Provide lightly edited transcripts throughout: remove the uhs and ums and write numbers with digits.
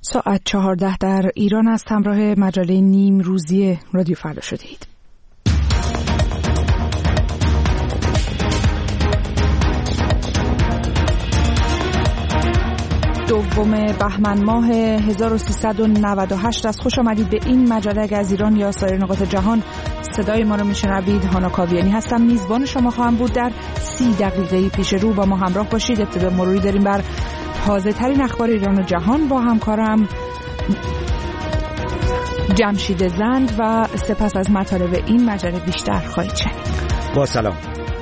ساعت 14 در ایران است. همراه مجله نیم روزی رادیو فردا شدید. دوم بهمن ماه 1398 است. خوش آمدید به این مجله. اگر از ایران یا سایر نقاط جهان صدای ما رو میشنوید، هانا کاویانی هستم. میزبان شما خواهم بود. در 30 دقیقه پیش رو با ما همراه باشید. ابتدا مروری داریم بر تازه ترین اخبار ایران و جهان با همکارم جمشید زند و سپس از مطالب این مجله بیشتر خواهید شنید. با سلام.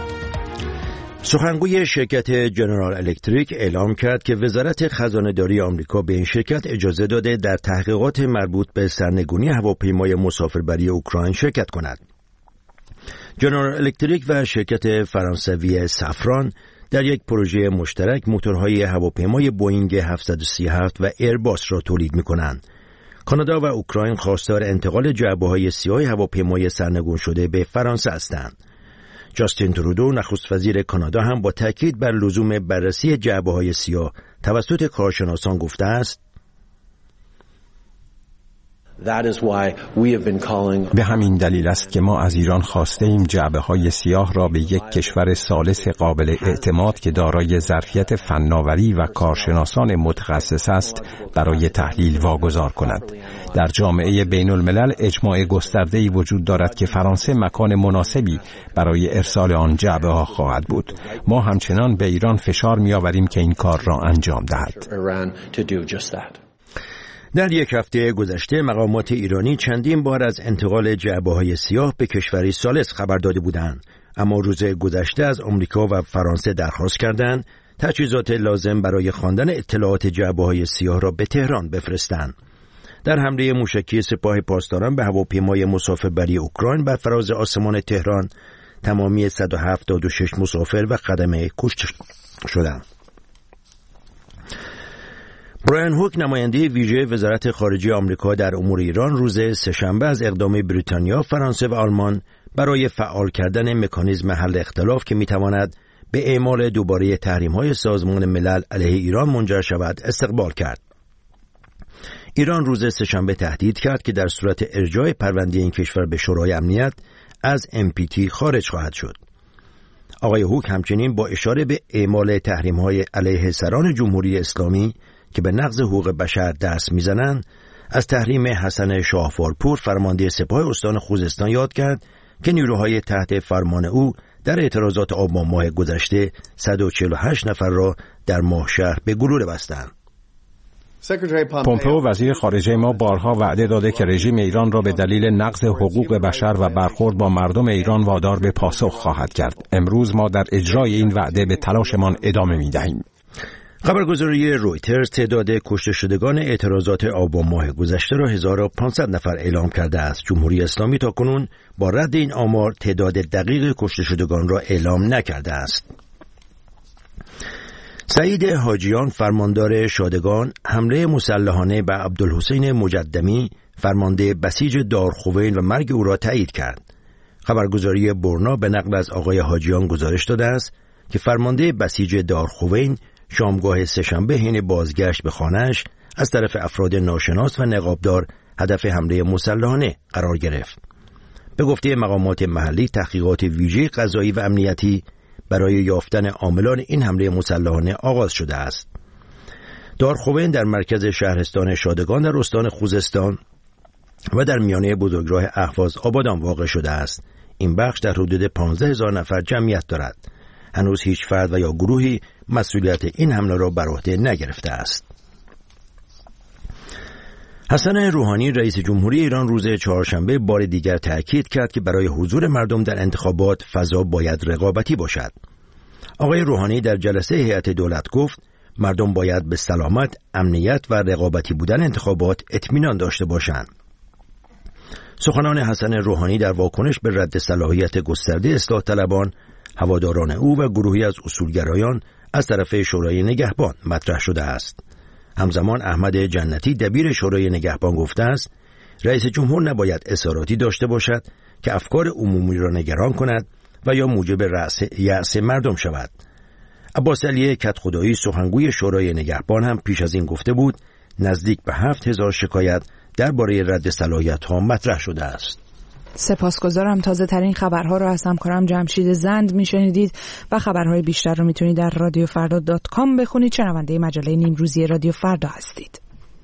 سخنگوی شرکت جنرال الکتریک اعلام کرد که وزارت خزانه‌داری آمریکا به این شرکت اجازه داده در تحقیقات مربوط به سرنگونی هواپیمای مسافربری اوکراین شرکت کند. جنرال الکتریک و شرکت فرانسوی سافران در یک پروژه مشترک موتورهای هواپیمای بوئینگ 737 و ایرباس را تولید می‌کنند. کانادا و اوکراین خواستار انتقال جعبه‌های سیاه هواپیمای سرنگون شده به فرانسه هستند. جاستین ترودو نخست وزیر کانادا هم با تاکید بر لزوم بررسی جعبه‌های سیاه توسط کارشناسان گفته است به همین دلیل است که ما از ایران خواسته ایم جعبه‌های سیاه را به یک کشور ثالث قابل اعتماد که دارای ظرفیت فناوری و کارشناسان متخصص است برای تحلیل واگذار کند. در جامعه بین الملل اجماع گسترده‌ای وجود دارد که فرانسه مکان مناسبی برای ارسال آن جعبه‌ها خواهد بود. ما همچنان به ایران فشار می‌آوریم که این کار را انجام دهد. در یک هفته گذشته مقامات ایرانی چندین بار از انتقال جعبه‌های سیاه به کشوری ثالث خبر داده بودند، اما روز گذشته از آمریکا و فرانسه درخواست کردند تجهیزات لازم برای خواندن اطلاعات جعبه‌های سیاه را به تهران بفرستند. در حمله موشکی سپاه پاسداران به هواپیمای مسافربری اوکراین بر فراز آسمان تهران تمامی 176 مسافر و خدمه کشته شدند. برایان هوک نماینده ویژه وزارت خارجه آمریکا در امور ایران روز سه‌شنبه از اقدام بریتانیا، فرانسه و آلمان برای فعال کردن مکانیزم حل اختلاف که میتواند به اعمال دوباره تحریم‌های سازمان ملل علیه ایران منجر شود استقبال کرد. ایران روز سه‌شنبه تهدید کرد که در صورت ارجاع پرونده این کشور به شورای امنیت از NPT خارج خواهد شد. آقای هوک همچنین با اشاره به اعمال تحریم‌های علیه سران جمهوری اسلامی که به نقض حقوق بشر دست میزنند از تحریم حسن شاهوارپور فرمانده سپاه استان خوزستان یاد کرد که نیروهای تحت فرمان او در اعتراضات آبان ماه گذشته 148 نفر را در ماه شهر به گلوله بستند. پومپئو وزیر خارجه ما بارها وعده داده که رژیم ایران را به دلیل نقض حقوق بشر و برخورد با مردم ایران وادار به پاسخ خواهد کرد. امروز ما در اجرای این وعده به تلاشمان ادامه می‌دهیم. خبرگزاری رویترز تعداد کشته شدگان اعتراضات آبان ماه گذشته را 1500 نفر اعلام کرده است. جمهوری اسلامی تاکنون با رد این آمار تعداد دقیق کشته شدگان را اعلام نکرده است. سعید حاجیان فرماندار شادگان حمله مسلحانه به عبدالحسین مجدمی فرمانده بسیج دارخوین و مرگ او را تایید کرد. خبرگزاری برنا به نقل از آقای حاجیان گزارش داده است که فرمانده بسیج دارخوین شامگاه سه‌شنبه حین بازگشت به خانه‌اش از طرف افراد ناشناس و نقابدار هدف حمله مسلحانه قرار گرفت. به گفته مقامات محلی تحقیقات ویژه قضایی و امنیتی برای یافتن عاملان این حمله مسلحانه آغاز شده است. دارخوین در مرکز شهرستان شادگان در استان خوزستان و در میانه بزرگراه اهواز آبادان واقع شده است. این بخش در حدود 15000 نفر جمعیت دارد. هنوز هیچ فرد و یا گروهی مسئولیت این حمله را بر عهده نگرفته است. حسن روحانی رئیس جمهوری ایران روز چهارشنبه بار دیگر تأکید کرد که برای حضور مردم در انتخابات فضا باید رقابتی باشد. آقای روحانی در جلسه هیئت دولت گفت مردم باید به سلامت، امنیت و رقابتی بودن انتخابات اطمینان داشته باشند. سخنان حسن روحانی در واکنش به رد صلاحیت گسترده اصلاح طلبان، هواداران او و گروهی از اصولگرایان از طرف شورای نگهبان مطرح شده است. همزمان احمد جنتی دبیر شورای نگهبان گفته است رئیس جمهور نباید اصراراتی داشته باشد که افکار عمومی را نگران کند و یا موجب یأس مردم شود. عباس علی کدخدایی سخنگوی شورای نگهبان هم پیش از این گفته بود نزدیک به 7000 شکایت درباره رد صلاحیت‌ها مطرح شده است. سپاسگزارم. تازه ترین خبرها رو از همکارم جمشید زند میشنیدید و خبرهای بیشتر رو میتونید در رادیوفردا.com بخونید. شنونده مجله نیمروزی رادیو فردا هستید.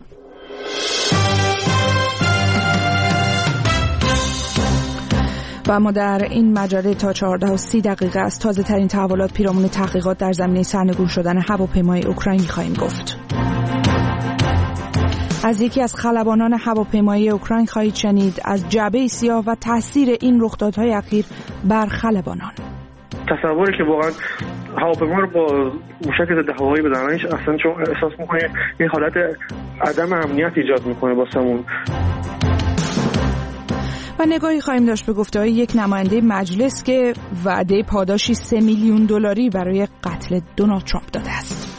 و اما در این مجله تا 14:30 از تازه ترین تحولات پیرامون تحقیقات در زمینه سرنگون شدن هواپیمای اوکراینی خواهیم گفت. از یکی از خلبانان هواپیمایی اوکراین خواهید شنید از جعبه سیاه و تاثیر این رخدادهای اخیر بر خلبانان. تصوری که واقعا هواپیما رو با موشک ضد هوایی بزننش اصلا چون احساس می‌کنه یه حالت عدم امنیت ایجاد می‌کنه واسمون. و نگاهی خواهیم داشت به گفته‌های یک نماینده مجلس که وعده پاداشی $3 میلیون برای قتل دونالد ترامپ داده است.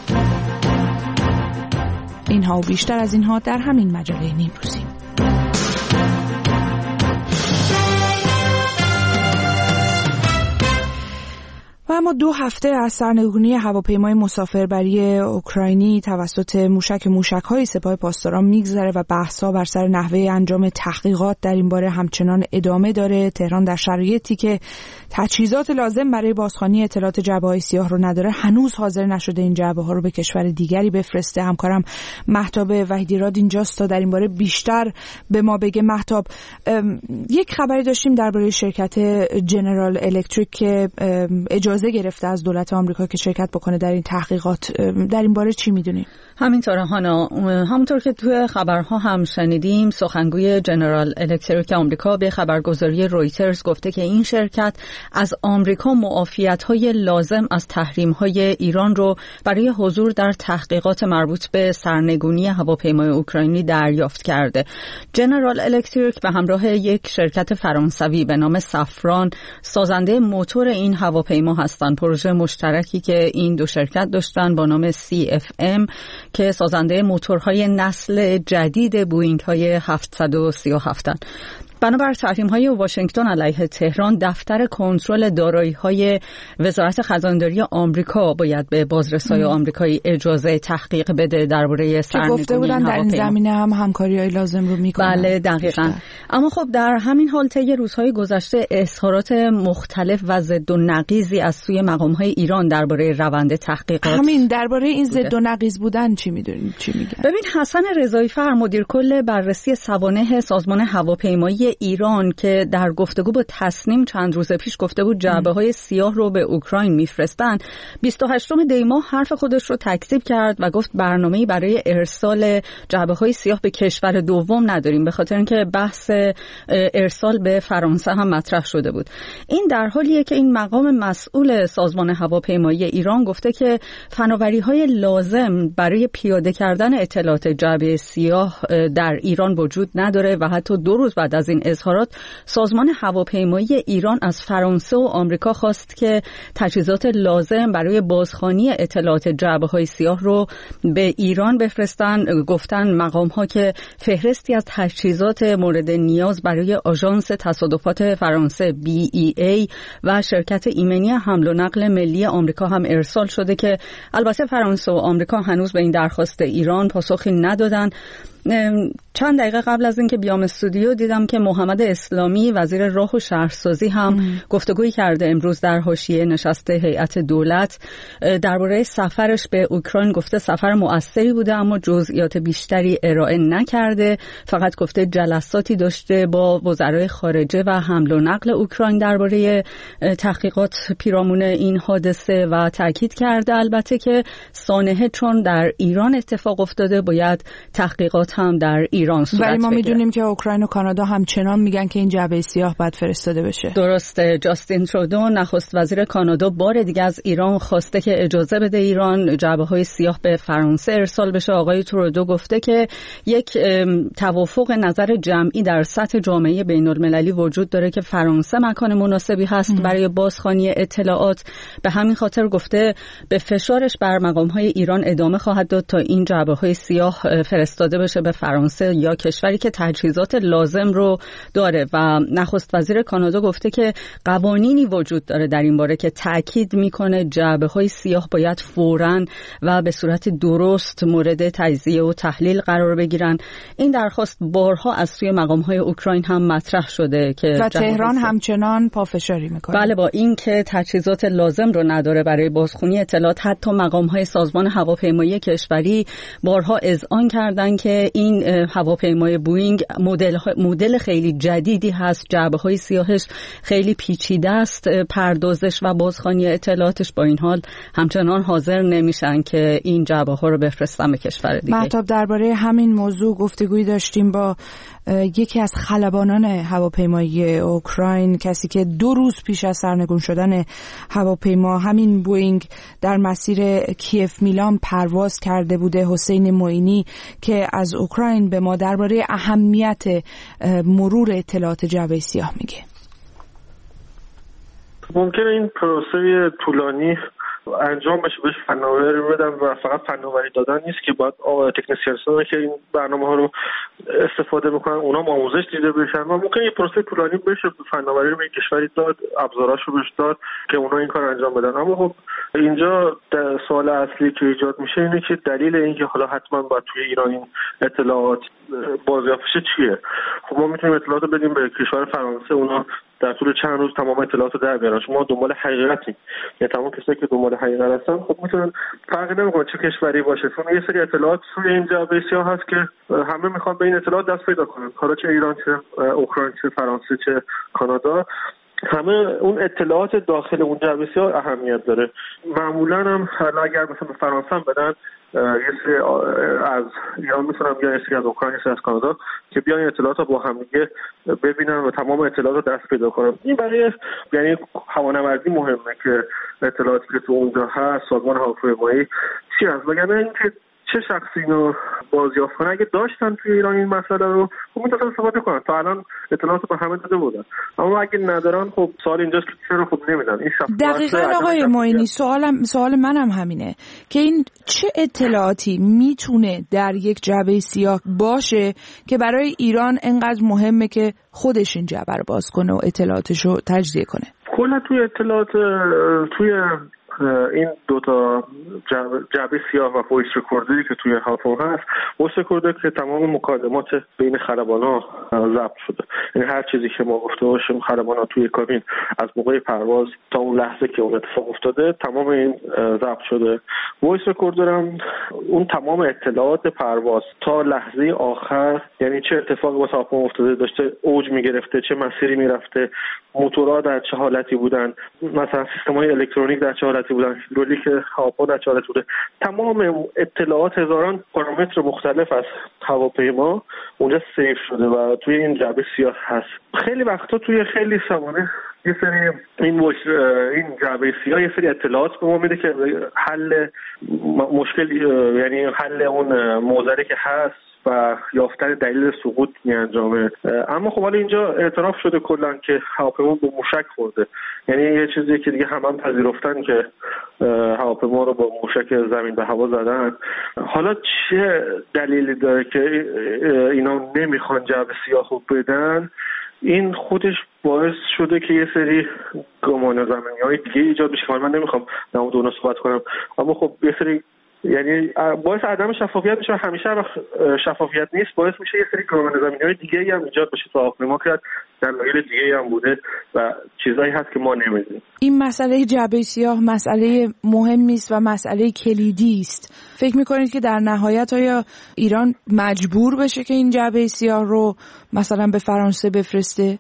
اینها و بیشتر از اینها در همین مجله نیمروزی. و اما 2 هفته از سرنگونی هواپیمای مسافربری اوکراینی توسط موشک‌های سپاه پاسداران میگذره و بحث‌ها بر سر نحوه انجام تحقیقات در این باره همچنان ادامه داره. تهران در شرایطی که تجهیزات لازم برای بازخوانی اطلاعات جعبه‌های سیاه رو نداره هنوز حاضر نشده این جعبه‌ها رو به کشور دیگری بفرسته. همکارم مهتاب وحیدیراد اینجاست تا در این باره بیشتر به ما بگه. مهتاب، یک خبری داشتیم درباره شرکت جنرال الکتریک که اجازه گرفته از دولت آمریکا که شرکت بکنه در این تحقیقات. در این باره چی میدونیم؟ همینطوره هانا، همونطور که توی خبرها هم شنیدیم سخنگوی جنرال الکتریک آمریکا به خبرگزاری رویترز گفته که این شرکت از آمریکا معافیت‌های لازم از تحریم‌های ایران رو برای حضور در تحقیقات مربوط به سرنگونی هواپیمای اوکراینی دریافت کرده. جنرال الکتریک به همراه یک شرکت فرانسوی به نام سفران سازنده موتور این هواپیما هستند. پروژه مشترکی که این دو شرکت داشتن با نام CFM که سازنده موتورهای نسل جدید بوئینگ های 737 هستند. بنابر تحریم‌های واشنگتن علیه تهران، دفتر کنترل دارایی‌های وزارت خزانداری آمریکا باید به بازرسای آمریکایی اجازه تحقیق بده درباره سرنگونی گفته بودن در این زمینه هم همکاری‌های لازم رو می‌کنن. بله دقیقاً. اما خب در همین حال طی روزهای گذشته اظهارات مختلف و ضد و نقیضی از سوی مقام‌های ایران درباره روند تحقیقات همین درباره این ضد و نقیض بودن چی می‌دونید؟ چی میگن؟ ببین، حسن رضایی فر مدیر کل بررسی سوانح سازمان هواپیمایی ایران که در گفتگو با تصنیم چند روز پیش گفته بود جعبه‌های سیاه رو به اوکراین میفرستن، 28 دی ماه حرف خودش رو تکذیب کرد و گفت برنامه‌ای برای ارسال جعبه‌های سیاه به کشور دوم نداریم، به خاطر اینکه بحث ارسال به فرانسه هم مطرح شده بود. این در حالیه که این مقام مسئول سازمان هواپیمایی ایران گفته که فناوری‌های لازم برای پیاده کردن اطلاعات جعبه سیاه در ایران وجود نداره و حتی 2 روز بعد از این اظهارات سازمان هواپیمایی ایران از فرانسه و آمریکا خواست که تجهیزات لازم برای بازخوانی اطلاعات جعبه‌های سیاه رو به ایران بفرستن. گفتن مقام‌ها که فهرستی از تجهیزات مورد نیاز برای آژانس تصادفات فرانسه BEA و شرکت ایمنی حمل و نقل ملی آمریکا هم ارسال شده که البته فرانسه و آمریکا هنوز به این درخواست ایران پاسخی ندادن. چند دقیقه قبل از اینکه بیام استودیو دیدم که محمد اسلامی وزیر راه و شهرسازی هم گفتگویی کرده امروز در حاشیه نشست هیئت دولت درباره سفرش به اوکراین. گفته سفر مؤثری بوده اما جزئیات بیشتری ارائه نکرده، فقط گفته جلساتی داشته با وزرای خارجه و حمل و نقل اوکراین درباره تحقیقات پیرامون این حادثه و تاکید کرده البته که سانحه چون در ایران اتفاق افتاده باید تحقیقات هم در ایران صورت بگیره. ولی ما میدونیم که اوکراین و کانادا همچنان میگن که این جعبه سیاه باید فرستاده بشه. درسته. جاستین ترودو نخست وزیر کانادا بار دیگه از ایران خواسته که اجازه بده ایران جعبه‌های سیاه به فرانسه ارسال بشه. آقای ترودو گفته که یک توافق نظر جمعی در سطح جامعه بین‌المللی وجود داره که فرانسه مکان مناسبی هست برای بازخوانی اطلاعات. به همین خاطر گفته به فشارش بر مقام‌های ایران ادامه خواهد داد تا این جعبه‌های سیاه فرستاده بشه باشه به فرانسه یا کشوری که تجهیزات لازم رو داره. و نخست وزیر کانادا گفته که قوانینی وجود داره در این باره که تاکید میکنه جعبه‌های سیاه باید فوراً و به صورت درست مورد تجزیه و تحلیل قرار بگیرن. این درخواست بارها از سوی مقام‌های اوکراین هم مطرح شده که و تهران همچنان پافشاری میکنه. بله، با این که تجهیزات لازم رو نداره برای بازخوانی اطلاعات، حتی مقام‌های سازمان هواپیمایی کشوری بارها اذعان کردن که این هواپیمای بوئینگ مدل خیلی جدیدی هست، جعبه‌های سیاهش خیلی پیچیده است، پردازش و بازخوانی اطلاعاتش. با این حال همچنان حاضر نمیشن که این جعبه‌ها رو بفرستن به کشور دیگه. مهتاب، درباره همین موضوع گفتگویی داشتیم با یکی از خلبانان هواپیمایی اوکراین، کسی که 2 روز پیش از سرنگون شدن هواپیما همین بوئینگ در مسیر کیف میلان پرواز کرده بوده، حسین معینی، که از اوکراین به ما درباره اهمیت مرور اطلاعات جعبه سیاه میگه. ممکنه این پروسه طولانی انجام بشه، بهش فناوری بدن و فقط فناوری دادن نیست که باید تکنسیان‌ها که این برنامه‌ها رو استفاده میکنن اونا آموزش دیده بشن و ممکنه یه پروسه طولانی بشه، فناوری رو به کشوری داد، ابزاراشو بهش داد که اونا این کار انجام بدن. اما خب اینجا سوال اصلی که ایجاد میشه اینه که دلیل اینکه حالا حتما باید توی ایران این اطلاعات بازیافت شه چیه؟ خب ما میتونیم اطلاعات بدیم به کشور فرانسه، اونا در طول چند روز تمام اطلاعات رو در بیارن. ما دنبال حقیقتیم، یعنی تمام کسایی که دنبال حقیقت هستن خب میتونن، فرقی نمیکنه چه کشوری باشه، چون یه سری اطلاعات توی این جعبه سیاه هست که همه میخوان به این اطلاعات دست پیدا کنن، حالا چه ایران، چه اوکراین، چه فرانسه، چه کانادا، همه اون اطلاعات داخل اون جعبه سیاه اهمیت داره. معمولا هم اگر مثلا به فرانسه هم بدن، یه سری از ایران میتونم یا یه سری از اوکراین، یه سری از کانادا که بیان اطلاعات رو با هم دیگه ببینن و تمام اطلاعات رو دست پیدا کنن. این برای یعنی هوانوردی مهمه که اطلاعاتی که تو اونجا هست، سازمان هواپیمایی چی هست، وگرنه اینکه چه شخصی اینو بازیافت کنه. اگه داشتن توی ایران این مسئله رو خب میتونن استفاده کنن، تا الان اطلاعات رو به همه داده بودن، اما اگه ندارن خب سوال اینجاست که چرا خب نمیدن. این دقیقاً آقای معینی، سوال منم همینه که این چه اطلاعاتی میتونه در یک جعبه سیاه باشه که برای ایران انقدر مهمه که خودش این جعبه رو باز کنه و اطلاعاتش رو تجزیه کنه. کلا توی اطلاعات توی این دوتا جعبه سیاه و وایس رکوردری که توی هواپیما هست، وایس رکوردر که تمام مکالمات بین خلبانا ضبط شده، یعنی هر چیزی که ما گفته باشیم خلبانا توی کابین از موقع پرواز تا اون لحظه که اون اتفاق افتاده تمام این ضبط شده. وایس رکوردر هم اون تمام اطلاعات پرواز تا لحظه آخر، یعنی چه اتفاقی واسه هواپیما افتاده، داشته اوج میگرفته، چه مسیری میرفته، موتورها در چه حالتی بودن، مثلا سیستم‌های الکترونیک در چه حالتی بودن، هیدرولیک هواپیما در چه حالتی بوده، تمام اطلاعات هزاران پارامتر مختلف از هواپیما اونجا سیو شده و توی این جعبه سیاه هست. خیلی وقتا توی خیلی سوانح یه سری این جعبه سیاه یه سری اطلاعات به ما میده که حل مشکل، یعنی حل اون معضلی که هست و یافتن دلیل سقوط میانجامه. اما خب حالا اینجا اعتراف شده کلا که هواپیما به موشک خورده، یعنی یه چیزی که دیگه هم پذیرفتن که هواپیما رو با موشک زمین به هوا زدن. حالا چه دلیلی داره که اینا نمیخوان جعبه سیاه رو بدن؟ این خودش باعث شده که یه سری گمان زمینی‌های دیگه ایجاد بشه. من نمیخوام در مورد اونها صحبت کنم، اما خب یه سری یعنی باعث عدم شفافیت میشه. همیشه شفافیت نیست، باعث میشه یه سری گمان زمینی‌های دیگه هم ایجاد بشه تو هواپیما که دلایل دیگه هم بوده و چیزایی هست که ما نمیدونیم. این مسئله جعبه سیاه مسئله مهمی است و مسئله کلیدی است. فکر می‌کنید که در نهایت آیا ایران مجبور بشه که این جعبه سیاه رو مثلا به فرانسه بفرسته؟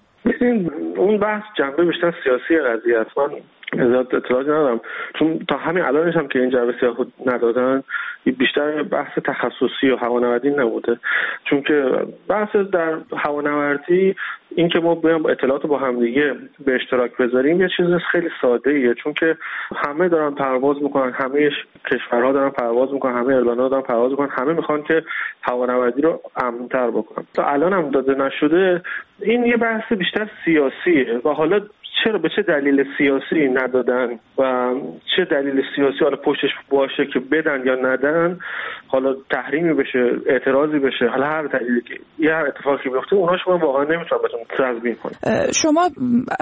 اون بحث جنبه بیشتر سیاسی قضیه است. من اطلاعاتی ندارم، چون تا همین الانش هم که این جعبه سیاه خود ندادن بیشتر بحث تخصصی و هوانوردی نبوده، چون که بحث در هوانوردی این که ما بیایم اطلاعات با هم دیگه به اشتراک بذاریم یه چیز خیلی ساده ایه، چون که همه دارن پرواز میکنن، همه کشورها دارن پرواز میکنن، همه ایرلندها دارن پرواز میکنن، همه میخوان که هوانوردی رو امن‌تر بکنن. تا الان هم داده نشده. این یه بحث بیشتر سیاسیه و حالا چرا به چه دلیل سیاسی ندادن و چه دلیل سیاسی حالا پشتش باشه که بدن یا ندن، حالا تحریمی بشه، اعتراضی بشه، حالا هر دلیلی که یه هر اتفاقی بیفته، اوناش من واقعا نمیتونم بهتون تضمین کنم. شما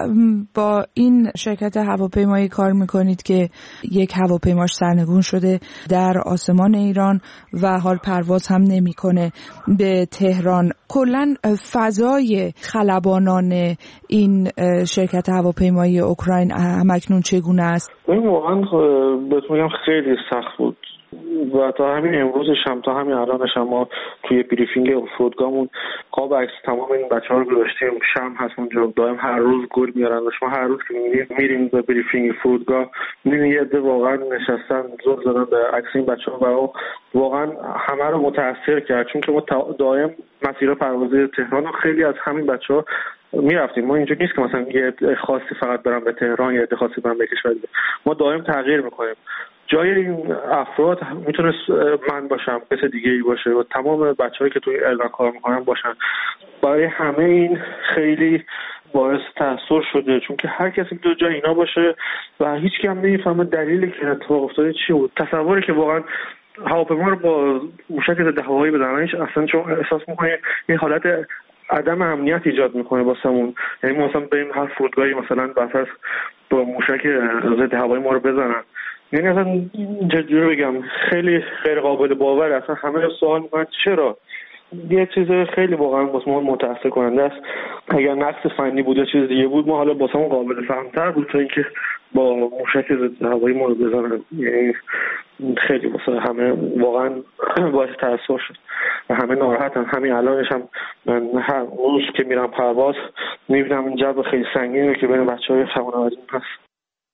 با این شرکت هواپیمایی کار میکنید که یک هواپیماش سرنگون شده در آسمان ایران و حال پرواز هم نمیکنه به تهران. کلاً فضای خلبانان این شرکت هواپیمایی اوکراین همکنون چگونه است؟ این واقعا بهتون میگم خیلی سخت بود و تا همین امروزش هم، تا همین الانش هم ما توی بریفینگ فرودگاهمون قاب عکس تمام این بچه‌ها رو گذاشتیم. شم هست اونجا، دائم هر روز گل میارن. ما هر روز که میریم به بریفینگ فرودگاه میبینیم یه عده واقعا نشستن زل زدن به عکس این بچه‌ها و واقعا همه رو متاثر کرد، چون که ما دائم مسیر پروازی تهران و خیلی از همین بچه‌ها میرفتیم. ما اینجا نیست که مثلا یه خاصی فقط برام به تهران یا یه خاصی برام به کشور دیگه. ما دائم تغییر میکنیم. جای این افراد میتونه من باشم، کس دیگه ای باشه و تمام بچه‌هایی که توی ایران کار میکنن باشن. برای همه این خیلی باعث تأثیر شده، چون که هر کسی تو جای اینا باشه و هیچ کی هم نمیفهمه دلیلی که اتفاق افتاده چی بود. تصوری که واقعا هواپیما رو با موشک ضد هوایی بزننش، اصلا چون احساس می‌کنی یه حالت عدم امنیت ایجاد میکنه واسمون. یعنی مثلا بریم هر فرودگاهی مثلا بساس با موشک ضد هوایی ما رو بزنن، یعنی اصلا چجوری بگم، خیلی غیر قابل باور. اصلا همه سوال میکنن چرا. یه چیز خیلی واقعا واسه ما متأثر کننده است. اگر نقص فنی بود یا چیز دیگه بود، ما حالا واسمون قابل فهم‌تر بود تا اینکه با موشک ضد هوایی ما رو بزنن. یعنی خیلی واسه همه واقعا باعث تأثیر شد و همه ناراحتن. همین الانش هم من هر روز که میرم پرواز میبینم این جو خیلی سنگینه که بین بچه‌های خانواده‌ام هست.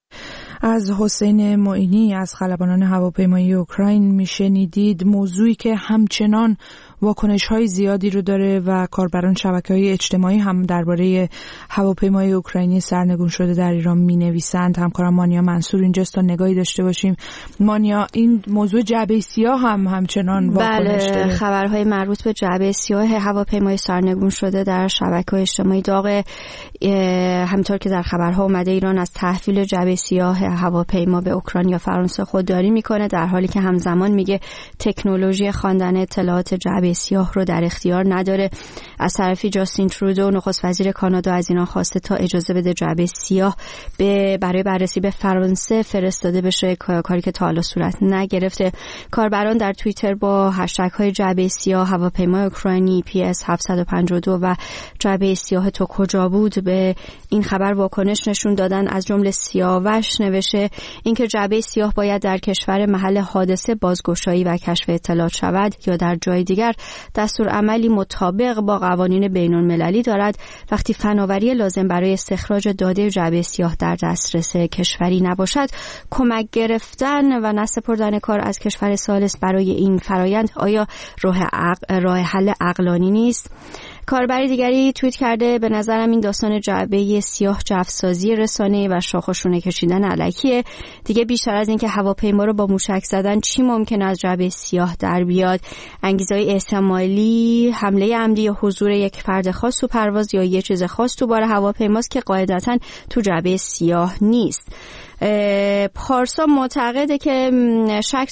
از حسین معینی از خلبانان هواپیمایی اوکراین میشنیدید. موضوعی که همچنان واکنش‌های زیادی رو داره و کاربران شبکه‌های اجتماعی هم درباره هواپیمای اوکراینی سرنگون شده در ایران می‌نویسند. همکارم مانیا منصور اینجاست تا نگاهی داشته باشیم. مانیا، این موضوع جعبه سیاه هم همچنان واکنش داره. خبرهای مربوط به جعبه سیاه هواپیمای سرنگون شده در شبکه‌های اجتماعی داغ. همونطور که در خبرها اومده ایران از تحویل جعبه سیاه هواپیما به اوکراین یا فرانسه خودداری میکنه، در حالی که همزمان میگه تکنولوژی خواندن اطلاعات جعبه سیاه رو در اختیار نداره. از طرفی جاستین ترودو نخست وزیر کانادا از ایران خواسته تا اجازه بده جعبه سیاه برای بررسی به فرانسه فرستاده بشه، کاری که تا حالا صورت نگرفته. کاربران در توییتر با هشتگ های جعبه سیاه هواپیمای اوکراینی PS 752 و جعبه سیاه تو کجا بود به این خبر واکنش نشون دادن. از جمله سیاوش نوشته اینکه جعبه سیاه باید در کشور محل حادثه بازگشایی و کشف اطلاعات شود یا در جای دیگر دستور عملی مطابق با قوانین بین‌المللی دارد. وقتی فناوری لازم برای استخراج داده جعبه سیاه در دسترس کشوری نباشد، کمک گرفتن و نسپردن کار از کشور ثالث برای این فرایند آیا راه حل عقلانی نیست؟ کاربری دیگری توییت کرده به نظرم این داستان جعبه سیاه جفسازی رسانه‌ای و شاخ و شونه کشیدن الکیه. دیگه بیشتر از این که هواپیما رو با موشک زدن چی ممکن از جعبه سیاه در بیاد؟ انگیزه‌های احتمالی حمله عمدی یا حضور یک فرد خاص تو پرواز یا یه چیز خاص تو بار هواپیماست که قاعدتاً تو جعبه سیاه نیست. پارسا معتقده که شک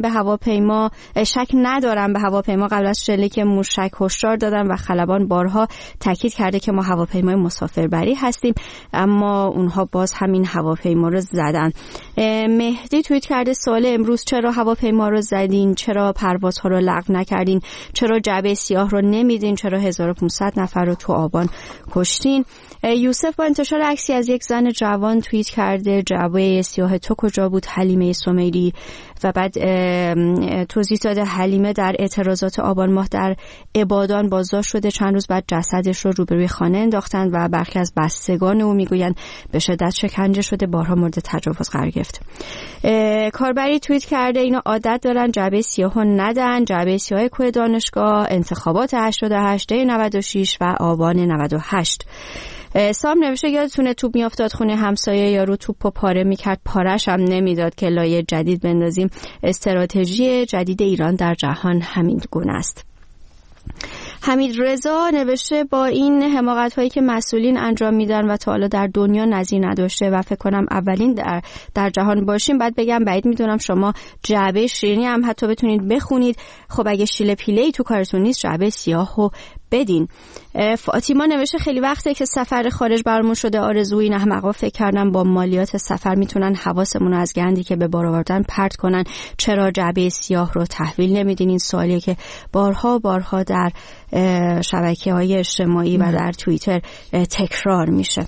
ندارم به هواپیما قبل از شلیک موشک هشدار دادن و خلبان بارها تاکید کرده که ما هواپیمای مسافربری هستیم، اما اونها باز همین هواپیما رو زدن. مهدی توییت کرده سوال امروز چرا هواپیما رو زدین؟ چرا پروازها رو لغو نکردین؟ چرا جعبه سیاه رو نمیدین؟ چرا 1500 نفر رو تو آبان کشتین؟ یوسف با انتشار عکسی از یک زن جوان توییت کرده جعبه سیاه تو کجا بود؟ حلیمه سمیری. و بعد توضیح داده حلیمه در اعتراضات آبان ماه در عبادان بازداشت شده، چند روز بعد جسدش رو روبروی خانه انداختن و برخی از بستگان او میگویند به شدت شکنجه شده، بارها مورد تجاوز قرار گرفت. کاربری توییت کرده اینا عادت دارن جعبه سیاهو ندن. جعبه سیاه کوه دانشگاه، انتخابات 88 دی 96 و آبان 98. سام نوشته یادتونه توپ میافتاد خونه همسایه یارو توپو پاره میکرد، پارش هم نمیداد که لایه جدید بندازیم. استراتژی جدید ایران در جهان همین گونه است. حمید رضا نوشته با این حماقت هایی که مسئولین انجام میدن و تا حالا در دنیا نظیر نداشته و فکر کنم اولین در جهان باشیم. بعد بگم بعید میدونم شما جعبه شیرینی هم حتی بتونید بخونید. خب اگه شیله پیله‌ای تو کارتون نیست جعبه سیاهو بدین. فاطیما نوشته خیلی وقته که سفر خارج برامون شده آرزوی این احمقا فکر کردم با مالیات سفر میتونن حواسمون رو از گندی که به بار آوردن پرت کنن. چرا جعبه سیاه رو تحویل نمیدین؟ این سوالیه که بارها در شبکه‌های اجتماعی و در توییتر تکرار میشه.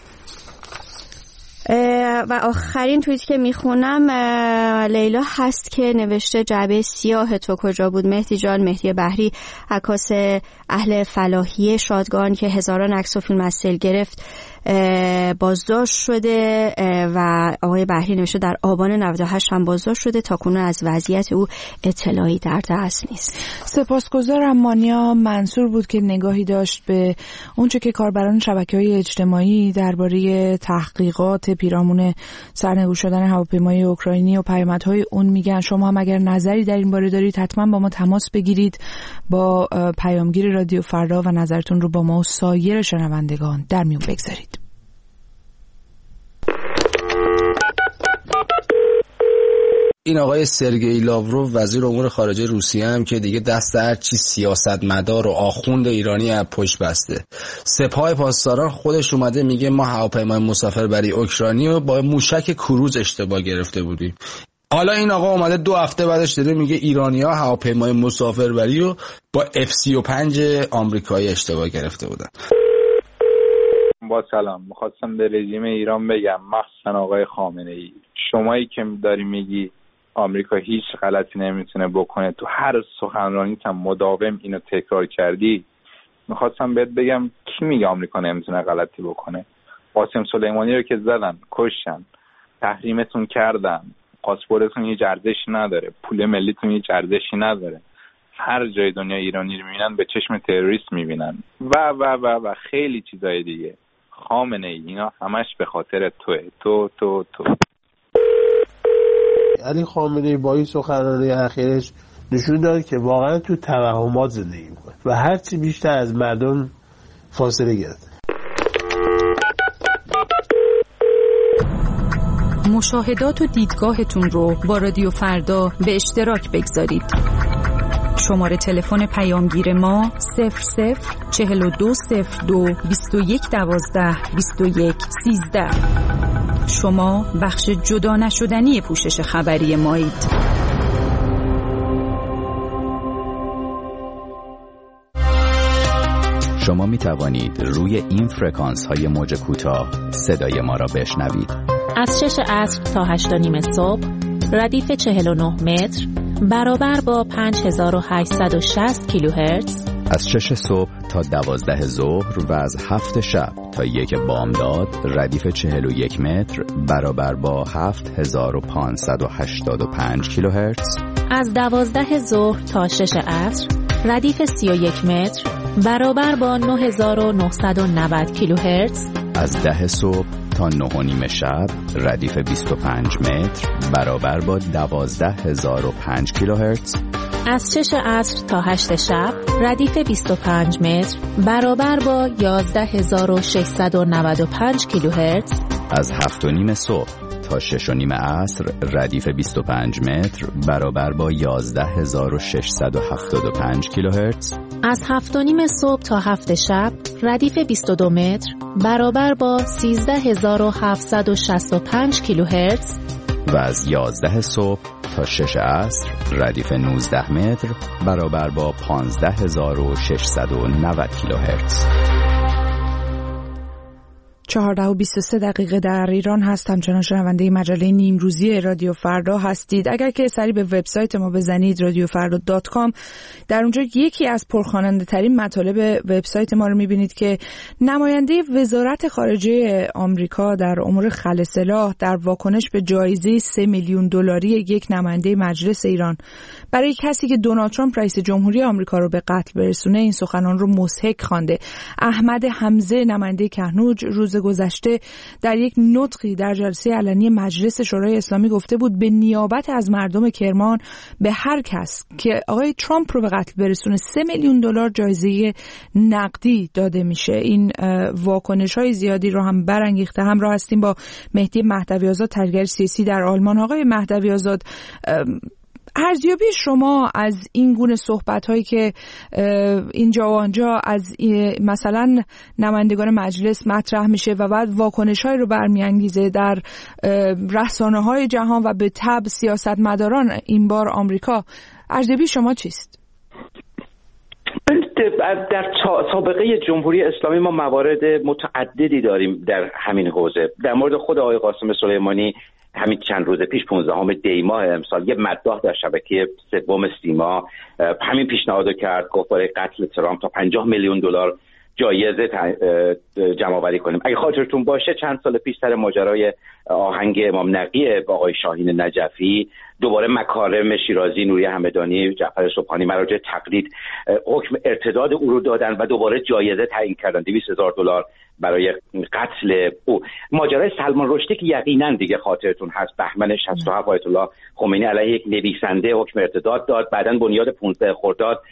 و آخرین توییت که میخونم لیلا هست که نوشته جعبه سیاه تو کجا بود مهدی جان؟ مهدی بحری، عکاس اهل فلاحی شادگان که هزاران عکس و فیلم از سیل گرفت بازداشت شده و آقای بحری نوشته در آبان 98 هم بازداشت شده. تا کنون از وضعیت او اطلاعی در دست نیست. سپاسگزارم. مانیا منصور بود که نگاهی داشت به اونچه که کاربران شبکه‌های اجتماعی درباره تحقیقات پیرامون سرنگون شدن هواپیمای اوکراینی و پیامدهای اون میگن. شما هم اگر نظری در این باره دارید حتما با ما تماس بگیرید با پیامگیر رادیو فردا و نظرتون رو با ما و سایر شنوندگان در میون بگذارید. این آقای سرگئی لاوروف وزیر امور خارجه روسیه هم که دیگه دست هر چی سیاستمدار و آخوند ایرانی از پشت بسته. سپاه پاسداران خودش اومده میگه ما هواپیمای مسافربری اوکراینی رو با موشک کروز اشتباه گرفته بودیم. حالا این آقا اومده 2 هفته بعدش داره میگه ایرانی‌ها هواپیمای مسافربری رو با F-35 آمریکایی اشتباه گرفته بودن. با سلام، میخواستم به رژیم ایران بگم، مخصوصا آقای خامنه‌ای، شمایی که داری میگی آمریکا هیچ غلطی نمیتونه بکنه، تو هر سخنرانیت هم مداوم اینو تکرار کردی. میخواستم بهت بگم کی میگه آمریکا نمیتونه غلطی بکنه؟ قاسم سلیمانی رو که زدن، کشتن، تحریمتون کردن، پاسپورتتون هیچ ارزشی نداره، پول ملیتون هیچ ارزشی نداره. هر جای دنیا ایرانی رو میبینن به چشم تروریست میبینن و و و و خیلی چیزای دیگه. خامنه ای اینا همش به خاطر تو. علی خامنه ای با این سخنرانی اخیرش نشون داد که واقعا تو توهمات زندگی میکنه و هرچی بیشتر از مردم فاصله گرفته. مشاهدات و دیدگاهتون رو با رادیو فردا به اشتراک بگذارید. شماره تلفن پیامگیر ما 00420221122113. شما بخش جدا نشدنی پوشش خبری مایید. شما می توانید روی این فرکانس های موج کوتاه صدای ما را بشنوید. از 6 عصر تا 8:30 صبح ردیف 49 متر برابر با 5860 کیلوهرتز، از 6 صبح تا 12 ظهر و از 7 شب تا 1 بامداد ردیف 41 متر برابر با 7585 کیلوهرتز، از 12 ظهر تا 6 عصر ردیف 31 متر برابر با 9990 کیلوهرتز، از 10 صبح تا 9:30 شب ردیف 25 متر برابر با 12005 کیلوهرتز، از 6 عصر تا 8 شب ردیف 25 متر برابر با 11695 کیلوهرتز، از 7:30 صبح تا 6:30 عصر ردیف 25 متر برابر با 11675 کیلوهرتز، از 7:30 صبح تا 7 شب ردیف 22 متر برابر با 13765 کیلوهرتز و از 11 صبح تا 6 عصر ردیف 19 متر برابر با 15690 کیلوهرتز. 14:23 در ایران هست. همچنان شنونده مجله نیمروزی رادیو فردا هستید. اگر که سری به وبسایت ما بزنید radiofarda.com در اونجا یکی از پرخواننده ترین مطالب وبسایت ما رو میبینید که نماینده وزارت خارجه آمریکا در امور خلع سلاح در واکنش به جایزه $3 میلیون یک نماینده مجلس ایران برای کسی که دونالد ترامپ رئیس جمهوری آمریکا رو به قتل برسونه این سخنان رو مضحک خوانده. احمد حمزه نماینده کهنوج روز گذشته در یک نطقی در جلسه علنی مجلس شورای اسلامی گفته بود به نیابت از مردم کرمان به هر کس که آقای ترامپ رو به قتل برسونه $3 میلیون جایزه نقدی داده میشه. این واکنش‌های زیادی رو هم برانگیخته. همراه هستیم با مهدی مهدوی آزاد، تحلیلگر سیاسی در آلمان. آقای مهدوی آزاد، ارزیابی شما از این گونه صحبت‌هایی که اینجا و آنجا از مثلا نمایندگان مجلس مطرح میشه و بعد واکنش‌هایی رو برمی‌انگیزه در رسانه‌های جهان و به تبع سیاستمداران این بار آمریکا، ارزیابی شما چیست؟ در سابقه جمهوری اسلامی ما موارد متعددی داریم در همین حوزه. در مورد خود آقای قاسم سلیمانی همین چند روز پیش 15 دی ماه امسال یه مداح در شبکه سوم سیما همین پیشنهادو کرد، گفت برای قتل ترامپ تا $50 میلیون جایزه جمع آوری کنیم. اگه خاطرتون باشه چند سال پیش سر ماجرای آهنگ امام نقی با آقای شاهین نجفی دوباره مکارم شیرازی، نوری همدانی، جعفر سبحانی مراجع تقلید حکم ارتداد او رو دادن و دوباره جایزه تعیین کردن $200,000 برای قتل او. ماجرای سلمان رشدی که یقینا دیگه خاطرتون هست، بهمن 67 آیت الله خمینی علیه یک نویسنده حکم ارتداد داد، بعدن بنیاد 15 خرداد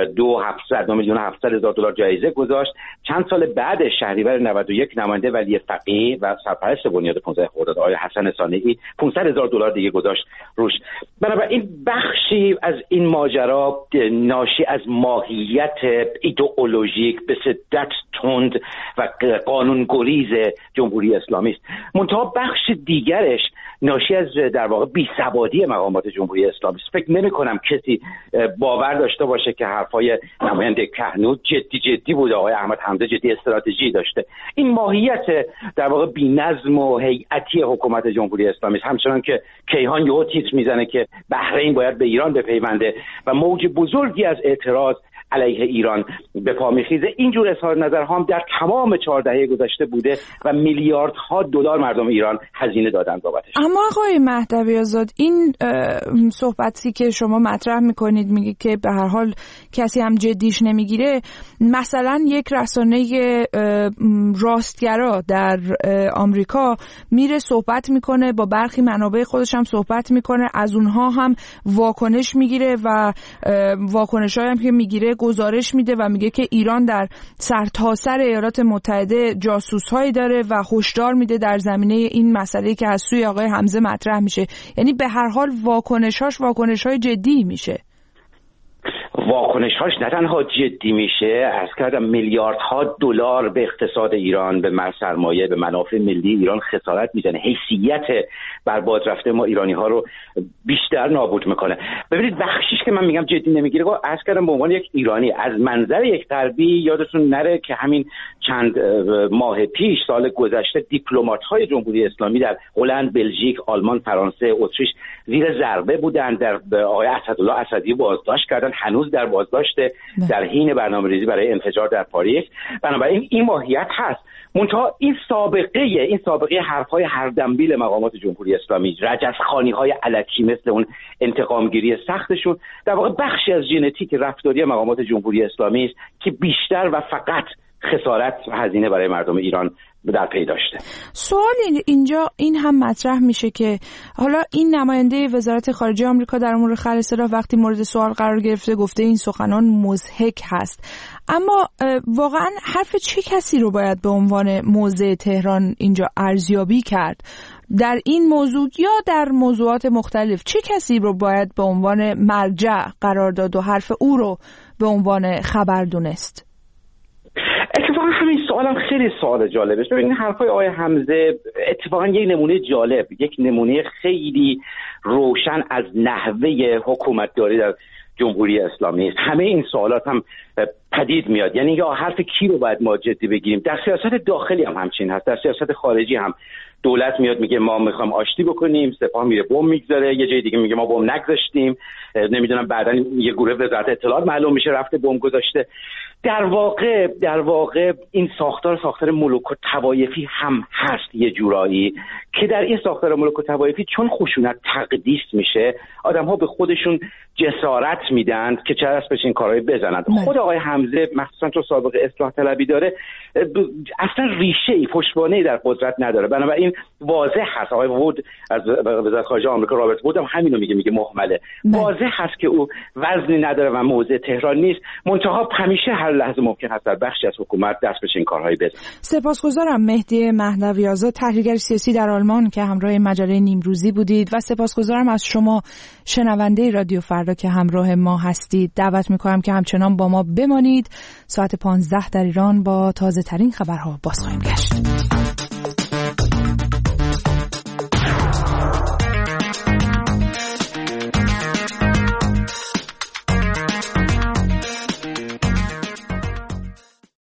$2,700,000 جایزه گذاشت. چند سال بعد شهریور 91 نماینده ولی فقیه و سرپرست بنیاد 15 خرداد آقای حسن ثانوی $500,000 دیگه گذاشت روش. بنابراین بخشی از این ماجرا ناشی از ماهیت ایدئولوژیک به شدت تند و قانونگریز جمهوری اسلامی است. منتها بخش دیگرش ناشی از در واقع بی‌سوادی مقامات جمهوری اسلامی است. فکر نمی‌کنم کسی باور داشته باشه که حرفای نماینده کهنوت جدی بود، آقای احمد حمزه جدی استراتژی داشته. این ماهیت در واقع بی‌نظم و هیئتی حکومت جمهوری اسلامی است. همچنان که کیهان یهو تیتر میزنه که بحرین باید به ایران بپیونده و موج بزرگی از اعتراض علیه ایران به پا میخیزه. اینجور اظهار نظرها هم در تمام 4 دهه گذشته بوده و میلیاردها دلار مردم ایران هزینه دادن بابتش. اما آقای مهدوی آزاد، این صحبتی که شما مطرح میکنید، میگه که به هر حال کسی هم جدیش نمیگیره، مثلا یک رسانه راستگرا در آمریکا میره صحبت میکنه، با برخی منابع خودش هم صحبت میکنه، از اونها هم واکنش میگیره و واکنش‌هایی هم که میگیره گزارش میده و میگه که ایران در سرتاسر ایالات متحده جاسوس‌هایی داره و هشدار میده در زمینه این مسئله که از سوی آقای حمزه مطرح میشه. یعنی به هر حال واکنش‌های جدی میشه. واکنش‌هاش نه تنها جدی میشه، عرض کردم میلیاردها دلار به اقتصاد ایران، به سرمایه، به منافع ملی ایران خسارت میزنه. حیثیت برباد رفته ما ایرانی‌ها رو بیشتر نابود میکنه. ببینید بخشیش که من میگم جدی نمیگیره، عرض کردم به عنوان یک ایرانی از منظر یک غربی یادتون نره که همین چند ماه پیش سال گذشته دیپلمات‌های جمهوری اسلامی در هلند، بلژیک، آلمان، فرانسه، اتریش زیر ضربه بودن، در آقای اسدالله اسدی بازداشت کردن، هنوز در بازداشته در حین برنامه‌ریزی برای انفجار در پاریس. بنابراین این ماهیت هست. منتها این سابقه حرف‌های هردمبیل مقامات جمهوری اسلامی، رجزخوانی‌های الکی مثل اون انتقامگیری سختشون، در واقع بخشی از ژنتیک رفتاری مقامات جمهوری اسلامی است که بیشتر و فقط خسارت و هزینه برای مردم ایران در پی داشته. سوال اینجا این هم مطرح میشه که حالا این نماینده وزارت خارجه آمریکا در امور خلع سلاح وقتی مورد سوال قرار گرفته گفته این سخنان مضحک هست، اما واقعا حرف چه کسی رو باید به عنوان موضع تهران اینجا ارزیابی کرد در این موضوع یا در موضوعات مختلف؟ چه کسی رو باید به عنوان مرجع قرار داد و حرف او رو به عنوان خبر دونست؟ اتفاقا همین سوالم خیلی سوال جالبه. ببینید حرفای آقای حمزه اتفاقا یک نمونه جالب، یک نمونه خیلی روشن از نحوه حکومتداری در جمهوری اسلامی است. همه این سوالات هم پدید میاد. یعنی یا حرف کی رو باید ما جدی بگیریم؟ در سیاست داخلی هم همچین هست، در سیاست خارجی هم دولت میاد میگه ما میخوام آشتی بکنیم، سپاه میره بمب میگذاره، یه جای دیگه میگه ما بمب نگذاشتیم، نمیدونم بعدن یه گروه وزارت اطلاعات معلوم میشه رفته بمب گذاشته. در واقع این ساختار ملوک و طوایفی هم هست یه جورایی که در این ساختار ملوک و طوایفی چون خشونت تقدیس میشه، آدم‌ها به خودشون جسارت میدن که چه از این کارهای بزنند. خود آقای حمزه مخصوصا چون سابقه اصلاح طلبی داره اصلا ریشه‌ای پشتوانه‌ای در قدرت نداره، بنابراین واضح هست. آقای وود از وزارت خارجه آمریکا، رابرت وود هم همینو میگه مهمله. واضح هست که او وزنی نداره و موضع تهران نیست، منتها همیشه هر لحظه ممکن هست در بخشی از حکومت دست به این کارهای بزنه. سپاسگزارم مهدی مهدوی آزاد، تحلیلگر سیاسی در آلمان که همراه مجله نیمروزی بودید، و سپاسگزارم از شما شنونده رادیو فردا که همراه ما هستید. دعوت می‌کنم که همچنان با ما بمانید. ساعت 15 در ایران با تازه ترین خبرها باز خواهیم گشت.